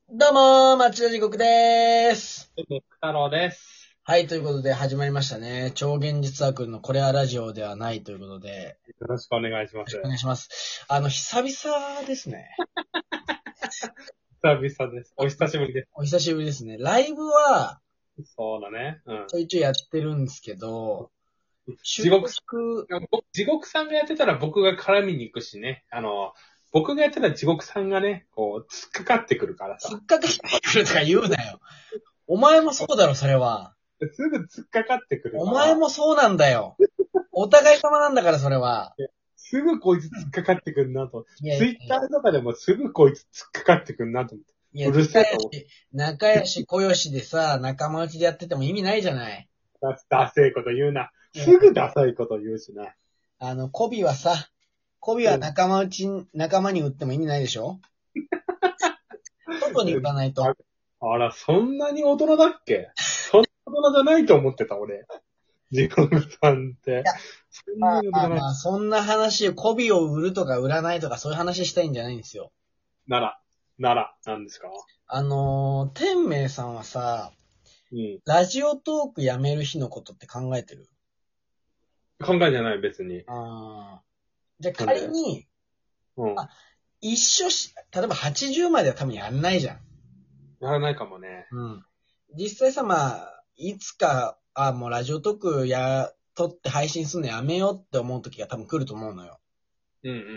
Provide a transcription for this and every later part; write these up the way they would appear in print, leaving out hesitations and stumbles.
どうもー、町田地獄でーす。 太郎です。 はい、ということで始まりましたね。超現実悪のこれはラジオではないということで、 よろしくお願いします。 よろしくお願いします。久々ですね。 久々です。お久しぶりでお久しぶりですね。ライブはす。そうだね。 ちょいちょいやってるんですけど、 地獄地獄さんがやってたら僕が絡みに行くしね。僕がやってたら地獄さんがね、こう、突っかかってくるからさ。 突っかかってくるとか言うなよ。お前もそうだろ、それは。 すぐ突っかかってくるから。 お前もそうなんだよ。お互い様なんだから、それは。 すぐこいつ突っかかってくるなと。 いやツイッターとかでもすぐこいつ突っかかってくるなと思って。 いや、 うるせえと思って。 仲良し、小良しでさ、仲間内でやってても意味ないじゃない。 ダセいこと言うな。すぐダサいこと言うしな。 コビはさ、コビは仲間に売っても意味ないでしょ？外に売らないと。 あら、そんなに大人だっけ？そんな大人じゃないと思ってた、俺。地獄さんって。そんなに大人ない。 そんな話、コビを売るとか売らないとかそういう話したいんじゃないんですよ。 なんですか？ 天明さんはさ、 うん。 ラジオトークやめる日のことって考えてる？ 考えじゃない、別に。 じゃあ仮に、 うん。 一緒し、例えば80までは多分やんないじゃん。 やらないかもね。 うん。実際さ、いつか、もうラジオトーク撮って配信するのやめようって思う時が多分来ると思うのよ。 うんうんうんうん。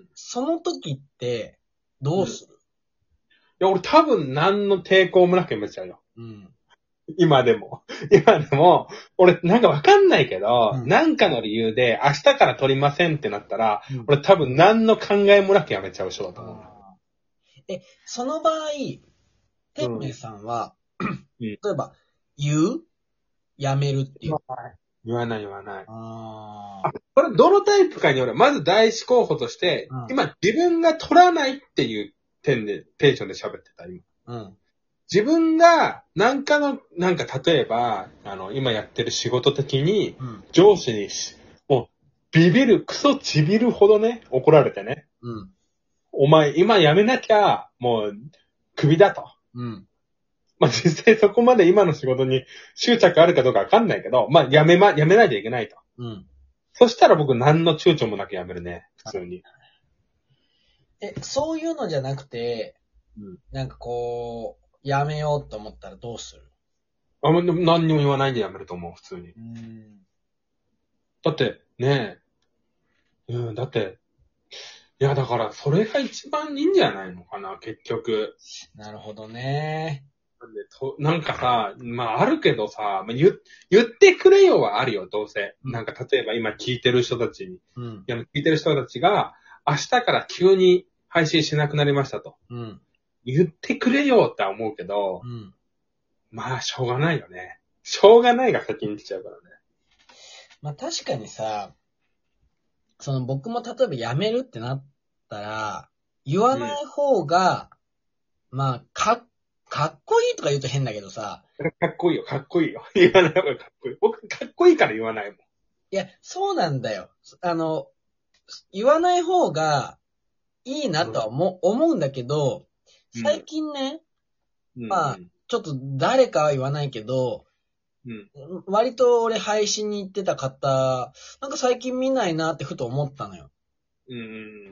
その時って、どうする？ いや、俺多分何の抵抗もなくやめちゃうよ。 うん。 今でも。今でも、俺なんかわかんないけど、 うんなんかの理由で明日から撮りませんってなったら、 うん俺多分何の考えもなくやめちゃう人だと思う。 その場合、 うん。 天明さんは、 うん例えば、言う？やめるっていう。 言わない言わない。 あこれどのタイプかによる。まず第一候補として、 うん今自分が取らないっていう点で、テンションで喋ってた、今。 うん。 自分が、なんか例えば、今やってる仕事的に、 うん。 上司にもう、クソちびるほどね、怒られてね。 うん。 お前、今辞めなきゃ、もう、クビだと。 うん。 まあ、実際そこまで今の仕事に執着あるかどうかわかんないけど、まあ、辞めないといけないと。 うん。 そしたら僕何の躊躇もなく辞めるね、普通に。 そういうのじゃなくて、 うん。 なんかこう、やめようと思ったらどうする？ でも何にも言わないで辞めると思う、普通に。だって、ねえ。うん、だって、いや、だから、それが一番いいんじゃないのかな、結局。 なるほどね。 なんかさ、まあ、あるけどさ、言ってくれよはあるよ、どうせ。 うんなんか、例えば今聞いてる人たちに、 うん。 聞いてる人たちが、明日から急に配信しなくなりましたと。 うん。 言ってくれよって思うけど、 うん。 まあ、しょうがないよね。しょうがないが先に来ちゃうからね。 確かにさ、僕も例えば辞めるってなったら、言わない方が、かっこいいとか言うと変だけどさ、 かっこいいよ、かっこいいよ。言わない方がかっこいい。僕、かっこいいから言わないもん。 いや、そうなんだよ。言わない方がいいなとは思うんだけど、最近ね、 うん。 ちょっと誰かは言わないけど、 うん。 割と俺配信に行ってた方、なんか最近見ないなってふと思ったのよ。 うん。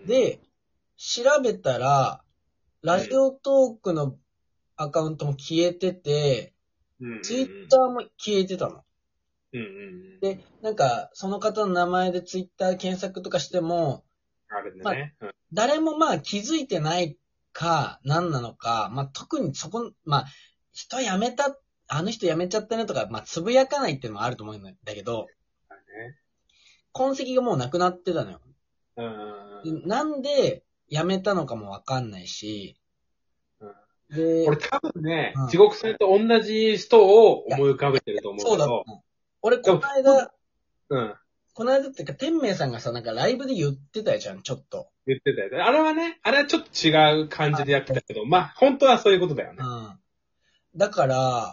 で、調べたら、ラジオトークのアカウントも消えてて、ツイッターも消えてたの。で、なんか、その方の名前でツイッター検索とかしても、 あれね。 誰も気づいてないか、何なのか、特に人辞めた、あの人辞めちゃったねとか、つぶやかないっていうのもあると思うんだけど、痕跡がもうなくなってたのよ。なんで辞めたのかもわかんないし、で、 俺多分ね、 うん地獄さんと同じ人を思い浮かべてると思うそうだとけど、 思う。俺、こうん。 の間っていうか、天明さんがさ、なんかライブで言ってたじゃん、ちょっと。 言ってたよね。あれはね、あれはちょっと違う感じでやってたけど、まあ、本当はそういうことだよね。 うん。だから、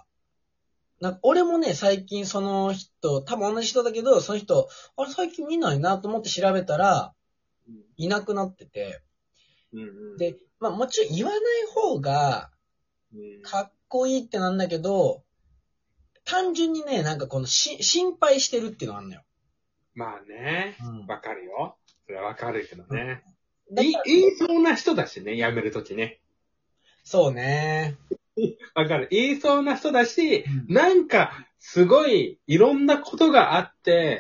俺もね、最近その人、多分同じ人だけど、その人、あれ最近見ないなと思って調べたら、いなくなってて。で、もちろん言わない方がかっこいいってなんだけど、単純にね、なんかこの心配してるっていうのがあるのよ。 まあね、わかるよ。それはわかるけどね。 言いそうな人だしね、辞めるときね。 そうね。 わかる。言いそうな人だし、なんか、すごい、いろんなことがあって、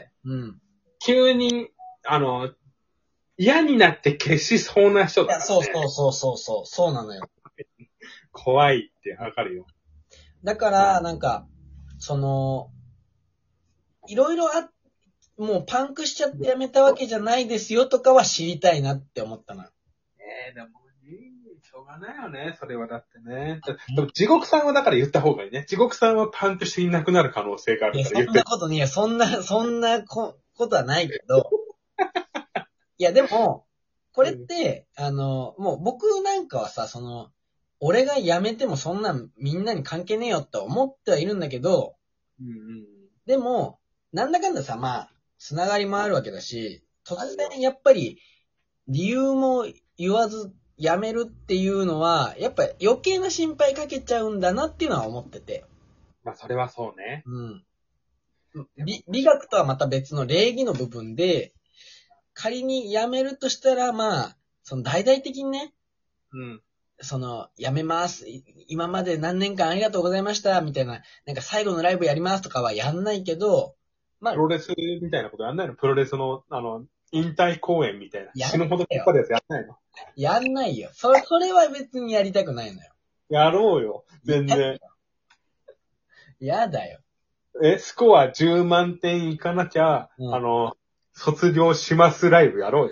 急に、嫌になって消しそうな人だからね。 そうなのよ。 怖いってわかるよ。 だから、なんか、いろいろもうパンクしちゃってやめたわけじゃないですよとかは知りたいなって思ったな。 でもしょうがないよね、それはだってね。でも地獄さんはだから言った方がいいね。地獄さんはパンクしていなくなる可能性があるから言って。 そんなことね、そんなことはないけど。いや、でも、これって、もう僕なんかはさ、俺が辞めてもそんなみんなに関係ねえよって思ってはいるんだけど、でも、なんだかんださ、まあ、つながりもあるわけだし、突然やっぱり理由も言わず辞めるっていうのは、やっぱ余計な心配かけちゃうんだなっていうのは思ってて。 まあ、それはそうね。 美学とはまた別の礼儀の部分で、仮に辞めるとしたら、まあ、大々的にね、辞めます。今まで何年間ありがとうございました、みたいな、なんか最後のライブやりますとかはやんないけど、 まあ、プロレスみたいなことやんないの？プロレスの、引退公演みたいな。死ぬほど引っ張るやつやんないの？ やんないよ。それは別にやりたくないのよ。 やろうよ。全然。 やだよ。 スコア10万点いかなきゃ、卒業しますライブやろうよ。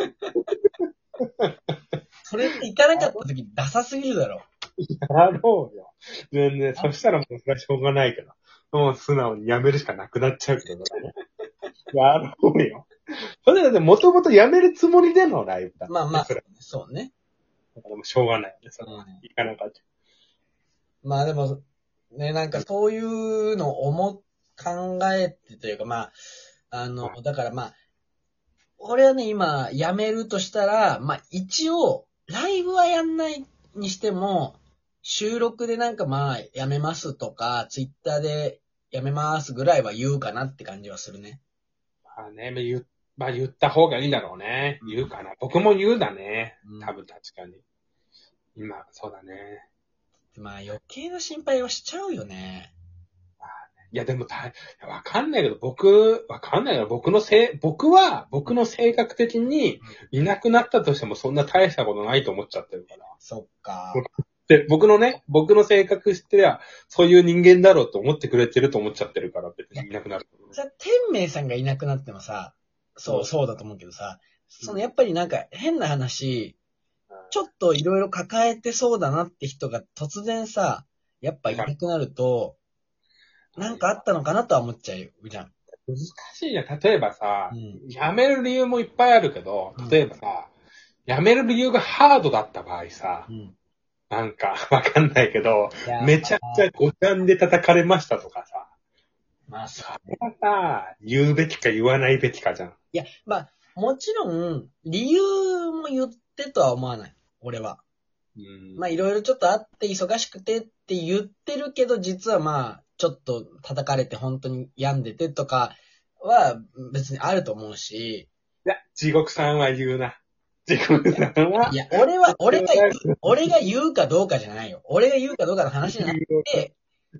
それって行かなかった時ダサすぎるだろ。 やろうよ。全然。そしたらもうそれはしょうがないけど。もう素直にやめるしかなくなっちゃうけどね。やろうよ。それだってもともとやめるつもりでのライブだ、ね。 まあ、そうね。 だからもうしょうがないよね。それは行かなかった。 まあでも、ね、なんかそういうのを考えてというか、まあ、だからまあ、俺はね、今、辞めるとしたら、まあ一応、ライブはやんないにしても、収録でなんかまあ、辞めますとか、ツイッターで辞めますぐらいは言うかなって感じはするね。 まあね、言った方がいいだろうね。言うかな。僕も言うだね。多分確かに。今、そうだね。 まあ余計な心配はしちゃうよね。 いやでもわかんないけど、僕は僕の性格的にいなくなったとしてもそんな大したことないと思っちゃってるから。 そっか。 で、僕の性格知ってりゃ、そういう人間だろうと思ってくれてると思っちゃってるから、別にいなくなる。 じゃあ、天明さんがいなくなってもさ、そうだと思うけどさ、やっぱりなんか変な話、ちょっといろいろ抱えてそうだなって人が突然さ、やっぱいなくなると、なんかあったのかなとは思っちゃうじゃん。 難しいじゃん。例えばさ、辞める理由もいっぱいあるけど、例えばさ、辞める理由がハードだった場合さ、なんかわかんないけど、めちゃくちゃごちゃんで叩かれましたとかさ、まあそれはさ、言うべきか言わないべきかじゃん。 いや、まあ、もちろん、理由も言ってとは思わない。俺は。まあ、いろいろちょっとあって忙しくてって言ってるけど、実はまあ、ちょっと叩かれて本当に病んでてとかは別にあると思うし。 いや、地獄さんは言うな。地獄さんは。 いや、俺が言うかどうかじゃないよ。俺が言うかどうかの話じゃなくて、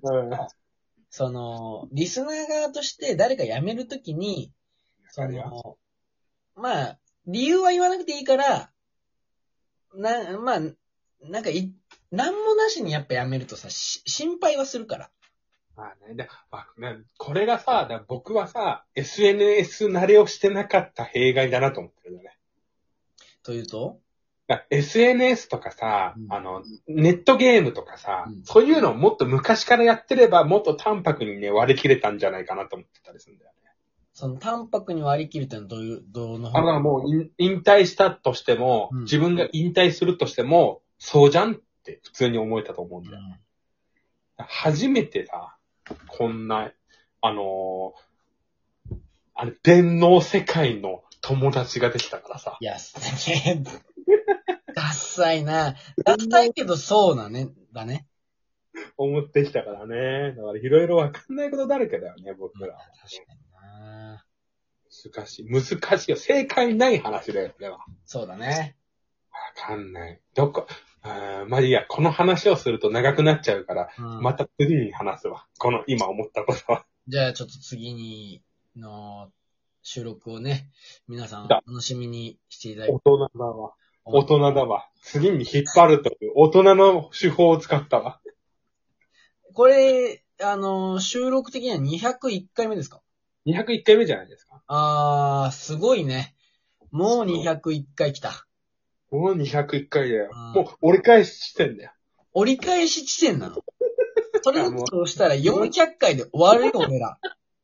リスナー側として誰か辞めるときに、まあ、理由は言わなくていいから、まあ、なんかなんもなしにやっぱ辞めるとさ、心配はするから。 まあね、これがさ、僕はさ、SNS 慣れをしてなかった弊害だなと思ってるよね。 というと ？SNS とかさ、ネットゲームとかさ、そういうのをもっと昔からやってれば、もっと淡白にね、割り切れたんじゃないかなと思ってたりするんだよね。 淡白に割り切るってのはどの方？もう引退したとしても、自分が引退するとしても、そうじゃんって普通に思えたと思うんだよ。初めてさ、こんな、電脳世界の友達ができたからさ。 いや、ダッサいな。ダッサいけどそうだね。 思ってきたからね。だからいろいろわかんないことだらけだよね、僕らは。 確かにな。 難しい。難しいよ。正解ない話だよ、これは。 そうだね。 わかんない。まあいいや、この話をすると長くなっちゃうから、 うん。 また次に話すわ。この今思ったことは。 じゃあちょっと次の収録をね、皆さんだ楽しみにしていただき大人だわ。大思人だわ。次に引っ張るという大人の手法を使ったわ。 これ、収録的には201回目ですか？ 201回目じゃないですか。 すごいね。もう201回来た。 もう201回だよ。 うんもう折り返ししてんだよ。 折り返し地点なの。それだもうとしたら400回で終わるよ、俺ら。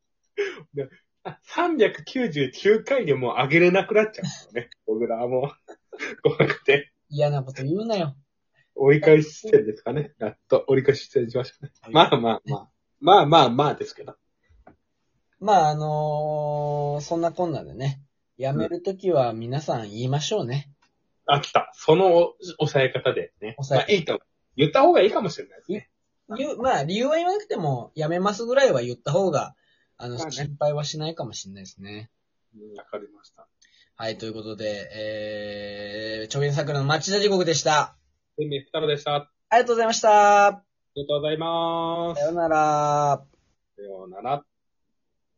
399回でもう上げれなくなっちゃうからね。僕らはもう、怖くて。 嫌なこと言うなよ。 折り返し地点ですかね。やっと折り返し地点にしましたね。まあまあまあ。まあまあまあですけど。 まあ、そんなこんなでね、やめるときは皆さん言いましょうね。 あ、来た。その抑え方でね。 抑え方まあいいと。言った方がいいかもしれないですね。 まあ、理由は言わなくても、やめますぐらいは言った方が、 まあね心配はしないかもしれないですね。 わかりました。 はい、ということで、超限桜の町田地獄でした。 天命太郎でした。あありがとうございました。 りがとうございます。 さようなら。 さようなら。